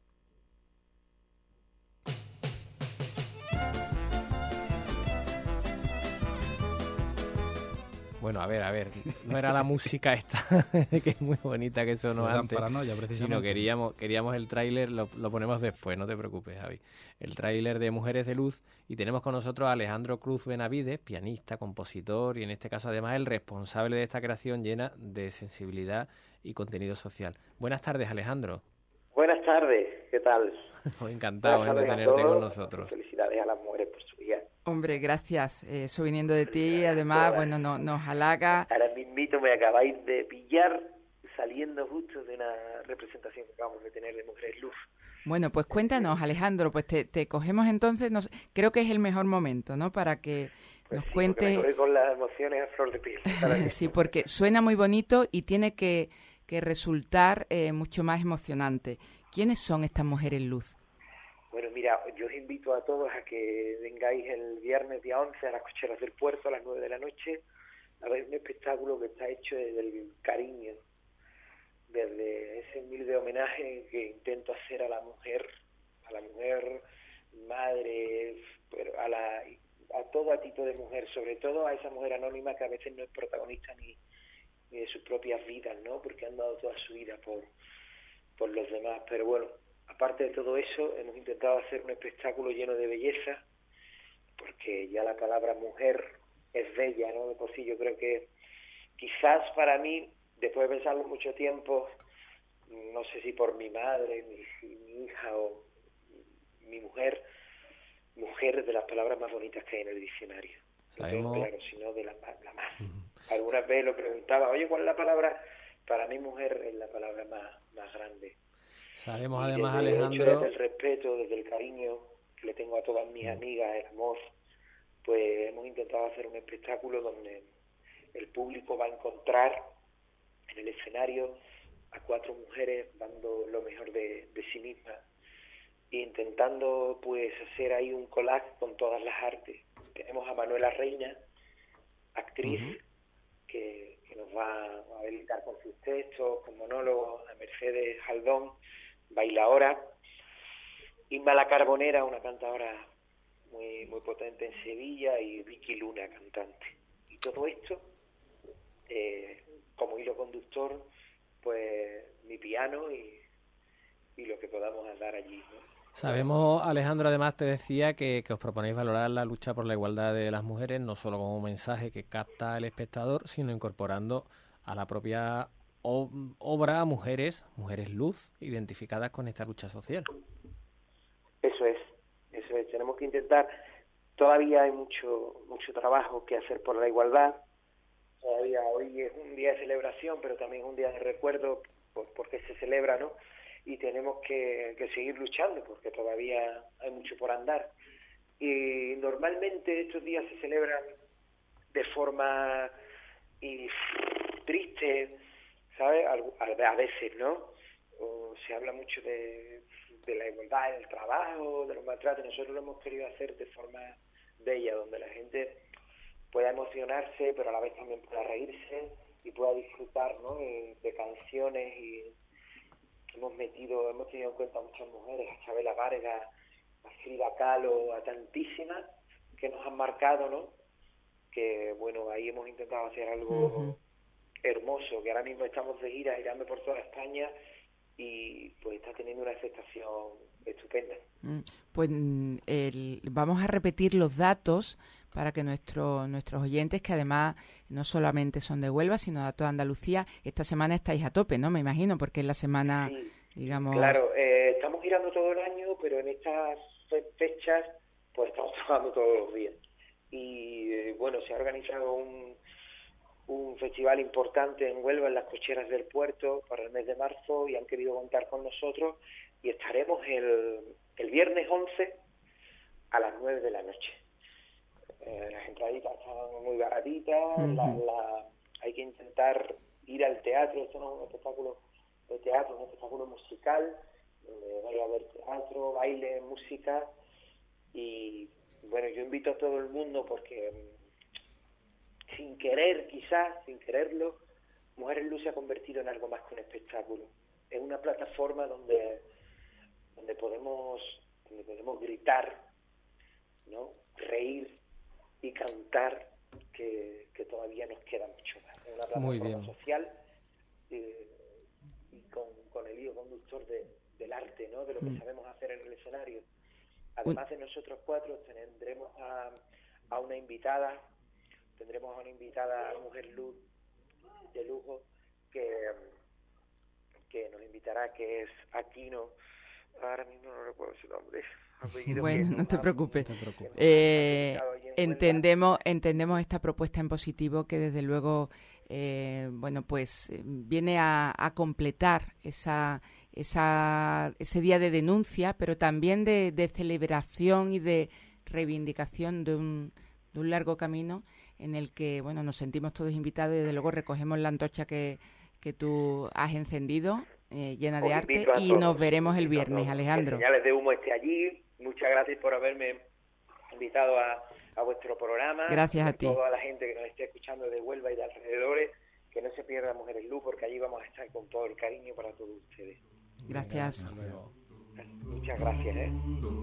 Bueno, a ver, a ver, no era la música esta, que es muy bonita, que sonó Era antes, Paranoia, precisamente. sino queríamos, queríamos el tráiler, lo, lo ponemos después, no te preocupes, Javi. El tráiler de Mujeres de Luz, y tenemos con nosotros a Alejandro Cruz Benavides, pianista, compositor, y en este caso además el responsable de esta creación llena de sensibilidad y contenido social. Buenas tardes, Alejandro. Buenas tardes, ¿qué tal? Encantado Buenas eh, de tardes a tenerte con todos. nosotros. Felicidades a las mujeres por su día. Hombre, gracias. Eh, Eso viniendo de ti, además, bueno, no, nos halaga. Ahora mismito me acabáis de pillar saliendo justo de una representación que acabamos de tener de Mujeres Luz. Bueno, pues cuéntanos, Alejandro, pues te, te cogemos entonces, nos, creo que es el mejor momento, ¿no?, para que nos Porque me cuentes. corre con las emociones a flor de piel. ahora mismo. Sí, porque suena muy bonito y tiene que, que resultar eh, mucho más emocionante. ¿Quiénes son estas mujeres luz? Bueno, mira, yo os invito a todos a que vengáis el viernes día once a las Cocheras del Puerto a las nueve de la noche a ver un espectáculo que está hecho desde el cariño, desde ese humilde homenaje que intento hacer a la mujer, a la mujer madre, pero a la a todo tipo de mujer, sobre todo a esa mujer anónima que a veces no es protagonista ni, ni de sus propias vidas, ¿no? Porque han dado toda su vida por, por los demás. Pero bueno, aparte de todo eso, hemos intentado hacer un espectáculo lleno de belleza, porque ya la palabra mujer es bella, ¿no? De por sí yo creo que quizás para mí, después de pensarlo mucho tiempo, no sé si por mi madre, mi, mi hija o mi mujer, mujer es de las palabras más bonitas que hay en el diccionario. No tengo Sabemos- claro, sino de la, ma- la más. Alguna vez lo preguntaba, oye, ¿cuál es la palabra? Para mí mujer es la palabra más, más grande. Sabemos Y además, desde el hecho, Alejandro, desde el respeto, desde el cariño que le tengo a todas mis amigas, el amor, pues hemos intentado hacer un espectáculo donde el público va a encontrar en el escenario a cuatro mujeres dando lo mejor de, de sí mismas e intentando pues hacer ahí un collage con todas las artes. Tenemos a Manuela Reina, actriz, que, que nos va a deleitar con sus textos, con monólogos, a Mercedes Jaldón, bailaora, Inma La Carbonera, una cantadora muy muy potente en Sevilla, y Vicky Luna, cantante. Y todo esto, eh, como hilo conductor, pues mi piano y, y lo que podamos dar allí, ¿no? sabemos, Alejandro, además te decía que, que os proponéis valorar la lucha por la igualdad de las mujeres, no solo como un mensaje que capta el espectador, sino incorporando a la propia o- obra mujeres, mujeres luz, identificadas con esta lucha social. Eso es, eso es. Tenemos que intentar todavía hay mucho mucho trabajo que hacer por la igualdad. Todavía hoy es un día de celebración, pero también es un día de recuerdo por, porque se celebra, ¿no? Y tenemos que, que seguir luchando porque todavía hay mucho por andar. Y normalmente estos días se celebran de forma y, triste, ¿sabes? A, a veces, ¿no? O se habla mucho de, de la igualdad en el trabajo, de los maltratos. Nosotros lo hemos querido hacer de forma bella, donde la gente pueda emocionarse, pero a la vez también pueda reírse y pueda disfrutar, ¿no? de, de canciones. Y hemos metido, hemos tenido en cuenta a muchas mujeres, a Chabela Vargas, a Frida Kahlo, a tantísimas que nos han marcado, ¿no? Que bueno, ahí hemos intentado hacer algo uh-huh. hermoso, que ahora mismo estamos de gira, girando por toda España y pues está teniendo una aceptación estupenda. Pues el, vamos a repetir los datos para que nuestro, nuestros oyentes, que además no solamente son de Huelva, sino de toda Andalucía, esta semana estáis a tope, ¿no? Me imagino, porque es la semana, sí, digamos... Claro, eh, estamos girando todo el año, pero en estas fe- fechas pues estamos trabajando todos los días. Y eh, bueno, se ha organizado un, un festival importante en Huelva, en las Cocheras del Puerto, para el mes de marzo, y han querido contar con nosotros, y estaremos el, el viernes once a las nueve de la noche. Eh, las entraditas están muy baratitas, uh-huh. la, la, hay que intentar ir al teatro. Esto no es un espectáculo de teatro, es un espectáculo musical, donde vaya a haber teatro, baile, música, y bueno, yo invito a todo el mundo porque sin querer, quizás, sin quererlo, Mujeres Luz se ha convertido en algo más que un espectáculo. Es una plataforma donde donde podemos donde podemos gritar, ¿no? Reír y cantar, que, que todavía nos queda mucho más. Es una plataforma social eh, y con, con el hilo conductor de, del arte, ¿no? De lo que mm. sabemos hacer en el escenario. Además de nosotros cuatro, tendremos a, a una invitada, tendremos a una invitada, a Mujer Luz de lujo, que, que nos invitará, que es Aquino. Ahora mismo no recuerdo su nombre. Bueno, no te preocupes. No te preocupes. Eh, entendemos, entendemos esta propuesta en positivo, que desde luego, eh, bueno, pues viene a, a completar esa, esa, ese día de denuncia, pero también de, de celebración y de reivindicación de un, de un largo camino en el que, bueno, nos sentimos todos invitados y desde luego recogemos la antorcha que, que tú has encendido, eh, llena de arte, y todos, nos veremos el viernes, Alejandro. Que Señales de Humo esté allí. Muchas gracias por haberme invitado a, a vuestro programa. Gracias a ti. A toda la gente que nos esté escuchando de Huelva y de alrededores, que no se pierda Mujeres Luz, porque allí vamos a estar con todo el cariño para todos ustedes. Gracias. Muchas gracias. ¿eh?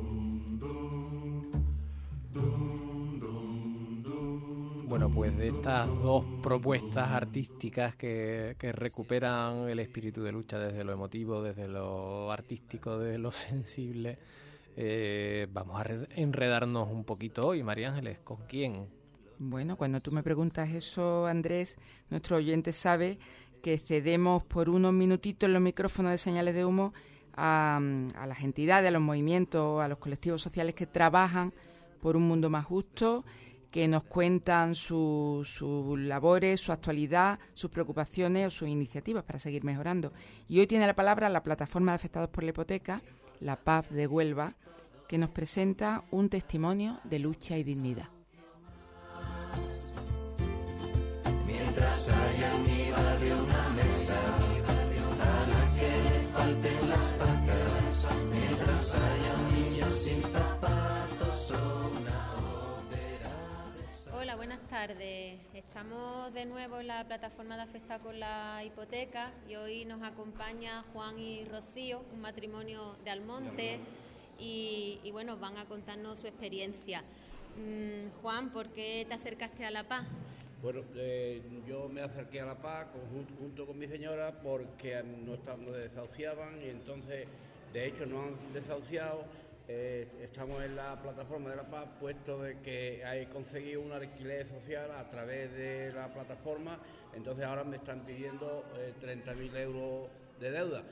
Bueno, pues de estas dos propuestas artísticas que, que recuperan el espíritu de lucha desde lo emotivo, desde lo artístico, desde lo sensible, eh, vamos a enredarnos un poquito hoy, María Ángeles. ¿Con quién? Bueno, cuando tú me preguntas eso, Andrés, nuestro oyente sabe que cedemos por unos minutitos los micrófonos de Señales de Humo a, a las entidades, a los movimientos, a los colectivos sociales que trabajan por un mundo más justo, que nos cuentan sus su labores, su actualidad, sus preocupaciones o sus iniciativas para seguir mejorando. Y hoy tiene la palabra la Plataforma de Afectados por la Hipoteca, la P A F de Huelva, que nos presenta un testimonio de lucha y dignidad. Mientras haya en mi barrio una mesa a la que le falten las patas, mientras haya un niño sin zapatos o una ópera de sol. Hola, buenas tardes. Estamos de nuevo en la plataforma de Afectados con la Hipoteca y hoy nos acompaña Juan y Rocío, un matrimonio de Almonte, y, y bueno, van a contarnos su experiencia. Mm, Juan, ¿por qué te acercaste a la P A? Bueno, eh, yo me acerqué a la P A junto, junto con mi señora porque nos, nos desahuciaban y entonces, de hecho, nos han desahuciado. Eh, estamos en la plataforma de la P A, puesto de que he conseguido un alquiler social a través de la plataforma, entonces ahora me están pidiendo eh, treinta mil euros de deuda.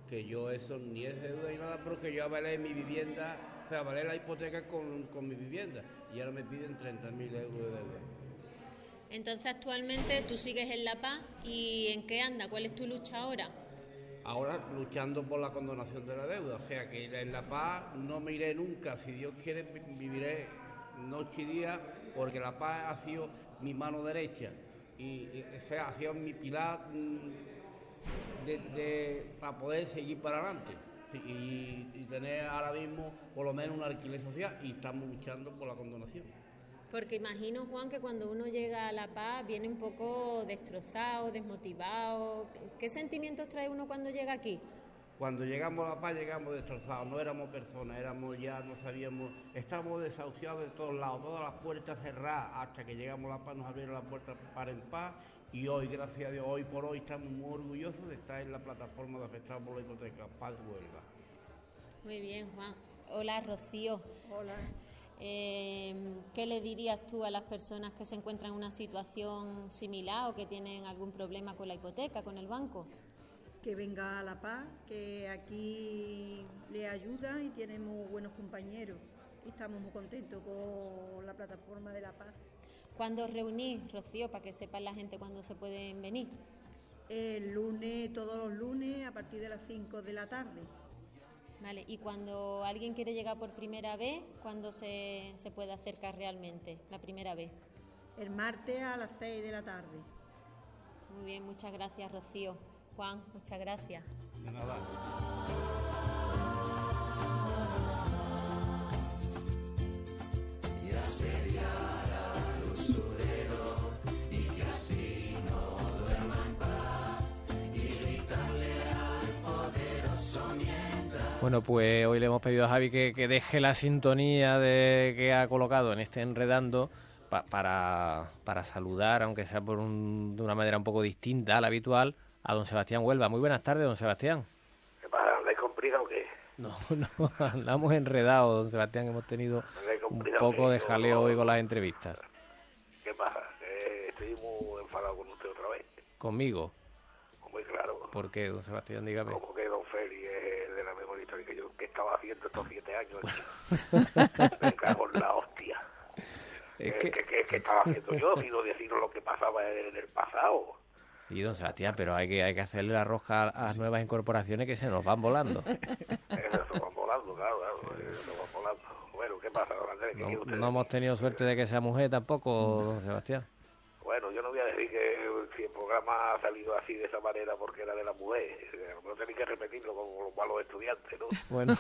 que yo eso ni es deuda ni nada, porque yo avalé mi vivienda, o sea, avalé la hipoteca con, con mi vivienda y ahora me piden treinta mil euros de deuda. Entonces, actualmente tú sigues en La Paz y ¿en qué anda? ¿Cuál es tu lucha ahora? Ahora luchando por la condonación de la deuda, o sea que en La Paz no me iré nunca, si Dios quiere viviré noche y día, porque La Paz ha sido mi mano derecha y, y o sea, ha sido mi pilar de, de, para poder seguir para adelante y, y tener ahora mismo por lo menos un alquiler social, y estamos luchando por la condonación. Porque imagino, Juan, que cuando uno llega a La Paz viene un poco destrozado, desmotivado. ¿Qué sentimientos trae uno cuando llega aquí? Cuando llegamos a La Paz llegamos destrozados, no éramos personas, éramos ya, no sabíamos, estábamos desahuciados de todos lados, todas las puertas cerradas, hasta que llegamos a La Paz nos abrieron las puertas para en paz, y hoy, gracias a Dios, hoy por hoy estamos muy orgullosos de estar en la plataforma de afectados por la hipoteca, Paz Huelva. Muy bien, Juan. Hola, Rocío. Hola. Eh, ¿Qué le dirías tú a las personas que se encuentran en una situación similar o que tienen algún problema con la hipoteca, con el banco? Que venga a La Paz, que aquí le ayuda y tiene muy buenos compañeros. Y estamos muy contentos con la plataforma de La Paz. ¿Cuándo os reunís, Rocío, para que sepan la gente cuándo se pueden venir? El lunes, todos los lunes, a partir de las cinco de la tarde. Vale, y cuando alguien quiere llegar por primera vez, ¿cuándo se, se puede acercar realmente, la primera vez? El martes a las seis de la tarde. Muy bien, muchas gracias, Rocío. Juan, muchas gracias. De nada. Y asediar al usurero y que así no duerma en paz y gritarle al poderoso mientras. Bueno, pues hoy le hemos pedido a Javi que, que deje la sintonía de que ha colocado en este Enredando pa, para, para saludar, aunque sea por un, de una manera un poco distinta a la habitual, a don Sebastián Huelva. Muy buenas tardes, don Sebastián. ¿Qué pasa? ¿Andáis con prisa o qué? No, no, andamos enredados, don Sebastián. Hemos tenido un poco de jaleo hoy con las entrevistas. ¿Qué pasa? Eh, estoy muy enfadado con usted otra vez. ¿Conmigo? Muy claro. ¿Por qué, don Sebastián? Dígame. Como que don Félix es de la mejor historia que yo que estaba haciendo estos siete años aquí. Me cago en la hostia. Es ¿Qué, que... ¿Qué, qué, qué estaba haciendo yo? Sino deciros lo que pasaba en el pasado. Sí, don Sebastián, pero hay que hay que hacerle la rosca a las nuevas incorporaciones que se nos van volando. Eso se van volando, claro, claro, se van volando. Bueno, ¿qué pasa, don Andrés? ¿Qué quiere No, usted? no hemos tenido suerte de que sea mujer tampoco, don Sebastián. Bueno, yo no voy a decir que si el programa ha salido así de esa manera porque era de la mujer. No tenéis que repetirlo como los malos estudiantes, ¿no? Bueno,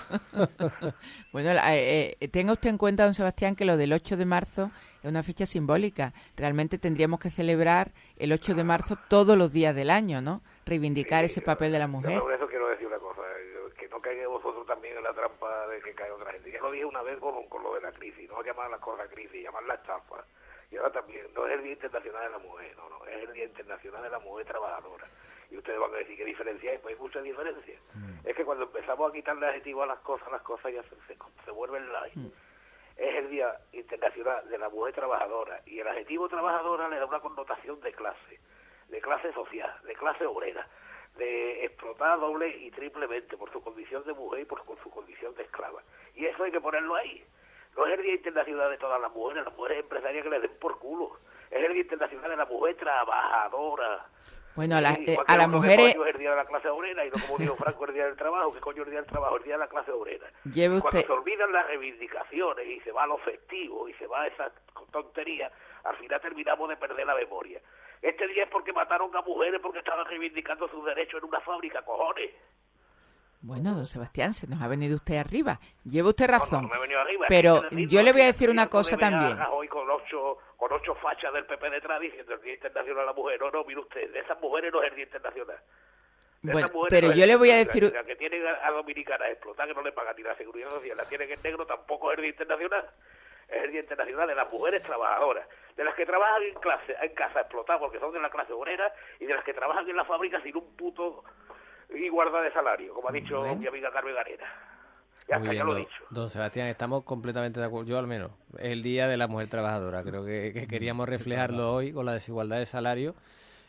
bueno eh, eh, tenga usted en cuenta, don Sebastián, que lo del ocho de marzo es una fecha simbólica. Realmente tendríamos que celebrar el ocho de marzo todos los días del año, ¿no? Reivindicar Sí, ese papel de la Yo mujer. por eso quiero decir una cosa, eh, que no caigáis vosotros también en la trampa de que cae otra gente. Ya lo dije una vez con, con lo de la crisis, no llamar las cosas crisis, llamarla estafa. Y ahora también, no es el Día Internacional de la Mujer, no, no, es el Día Internacional de la Mujer Trabajadora. Y ustedes van a decir, ¿qué diferencia hay? Pues hay mucha diferencia. Mm. Es que cuando empezamos a quitarle adjetivo a las cosas, las cosas ya se, se, se vuelven light. Mm. Es el Día Internacional de la Mujer Trabajadora, y el adjetivo trabajadora le da una connotación de clase, de clase social, de clase obrera, de explotada doble y triplemente por su condición de mujer y por, por su condición de esclava. Y eso hay que ponerlo ahí. No es el Día Internacional de todas las mujeres, las mujeres empresarias que les den por culo. Es el Día Internacional de la Mujer Trabajadora. Bueno, la, Sí, eh, porque a las lo que mujeres... coño es el Día de la clase obrera, y no como dijo Franco, el Día del Trabajo. ¿Qué coño es el Día del Trabajo? El Día de la clase obrera. Lleve Y cuando usted... se olvidan las reivindicaciones y se va a lo festivo y se va a esa tontería, al final terminamos de perder la memoria. Este día es porque mataron a mujeres porque estaban reivindicando sus derechos en una fábrica, cojones. Bueno, don Sebastián, se nos ha venido usted arriba. Lleva usted razón. No, no me he venido arriba. Pero Es que yo le voy a decir y una no cosa puede venir también. Hoy con ocho, con ocho fachas del P P detrás diciendo el Día Internacional de la Mujer. No, no, mire usted, de esas mujeres no es el Día Internacional. De Bueno, esas mujeres pero no es yo el le voy a Día decir... Internacional. Que tienen a, a Dominicana a explotar, que no le pagan ni la seguridad social, la tienen en negro, tampoco es el Día Internacional. Es el Día Internacional de las mujeres trabajadoras, de las que trabajan en clase, en casa explotadas porque son de la clase obrera, y de las que trabajan en la fábrica sin un puto igualdad de salario, como ha dicho Bueno. mi amiga Carmen Garena. Ya Muy está, bien, ya lo he don, dicho. don Sebastián, estamos completamente de acuerdo, yo al menos. Es el Día de la Mujer Trabajadora, creo que, que queríamos reflejarlo hoy con la desigualdad de salario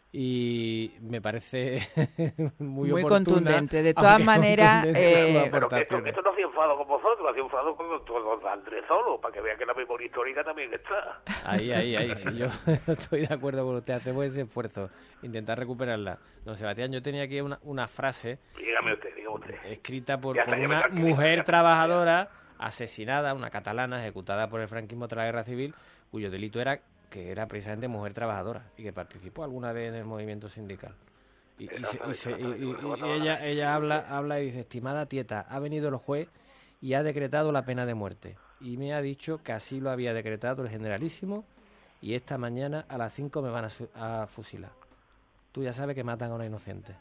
y me parece muy, muy oportuna, contundente. De todas maneras, eh, pero que esto, esto no hacía enfado con vosotros, hacía enfado con los con Andrés solo, para que vean que la memoria histórica también está. Ahí, ahí, ahí, sí, yo estoy de acuerdo con usted, hacemos ese esfuerzo, intentar recuperarla. Don Sebastián, yo tenía aquí una, una frase Dígame usted, dígame usted. escrita por, Ya por está, ya me una tranquiliza, mujer ya. trabajadora asesinada, una catalana ejecutada por el franquismo tras la guerra civil, cuyo delito era que era precisamente mujer trabajadora y que participó alguna vez en el movimiento sindical. Y, y, se- y se- y- y- y ella, ella habla, habla y dice: estimada tieta, ha venido el juez y ha decretado la pena de muerte. Y me ha dicho que así lo había decretado el generalísimo y esta mañana a las cinco me van a, su- a fusilar. Tú ya sabes que matan a una inocente.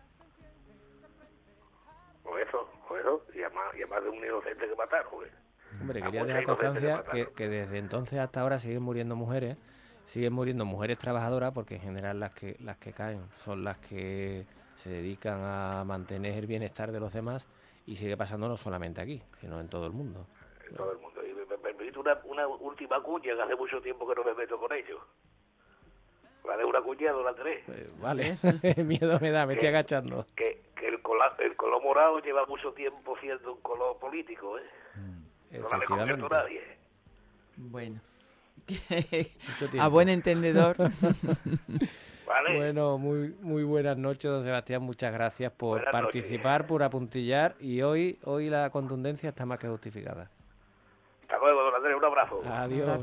Pues eso, pues eso, y además, y además de un inocente que mataron, güey. Hombre, A quería mucha dejar inocente constancia que que, mataron. que desde entonces hasta ahora siguen muriendo mujeres, siguen muriendo mujeres trabajadoras, porque en general las que las que caen son las que se dedican a mantener el bienestar de los demás, y sigue pasando no solamente aquí, sino en todo el mundo. En todo el mundo. Y me, me permite una, una última cuña, que hace mucho tiempo que no me meto con ellos. La de una cuña, don Andrés. Pues, vale, miedo me da, me estoy agachando. Que, que el, cola, el color morado lleva mucho tiempo siendo un color político, ¿eh? No la Efectivamente. desconvierto a nadie. bueno, Mucho a tiempo. buen entendedor. Vale. Bueno, muy muy buenas noches, don Sebastián. Muchas gracias por Buenas participar, por apuntillar, y hoy hoy la contundencia está más que justificada. Hasta luego, don Andrés, un abrazo. Adiós.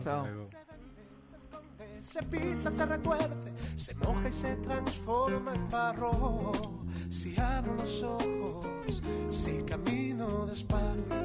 Se pisa, se retuerce, se moja y se transforma en barro. Si abro los ojos, si camino despacio,